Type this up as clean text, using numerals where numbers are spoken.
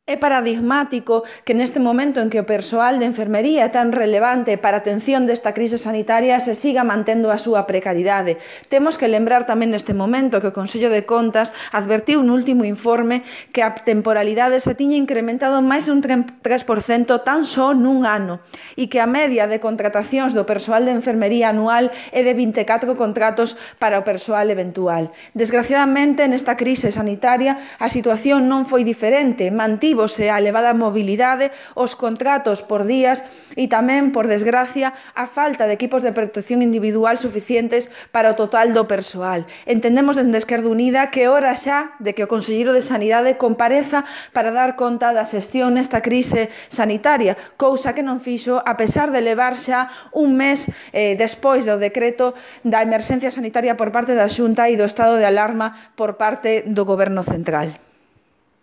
É paradigmático que neste momento en que o persoal de enfermería é tan relevante para a atención desta crise sanitaria se siga mantendo a súa precariedade. Temos que lembrar tamén neste momento que o Consello de Contas advertiu no último informe que a temporalidade se tiña incrementado máis dun 3% tan só nun ano e que a media de contratacións do persoal de enfermería anual é de 24 contratos para o persoal eventual. Desgraciadamente, nesta crise sanitaria, a situación non foi diferente, mantívose a elevada mobilidade, os contratos por días e tamén, por desgracia, a falta de equipos de protección individual suficientes para o total do persoal. Entendemos desde Esquerda Unida que é hora xa de que o Conselleiro de Sanidade compareza para dar conta da xestión nesta crise sanitaria, cousa que non fixo a pesar de levar xa un mes despois do decreto da emerxencia sanitaria por parte da Xunta e do estado de alarma por parte do Goberno central.